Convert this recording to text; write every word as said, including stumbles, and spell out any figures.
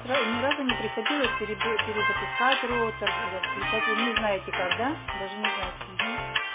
ра- ни разу не приходилось переб- перезапускать роутер, или отключать. Вы не знаете как, да? Даже не знаете. Мгм.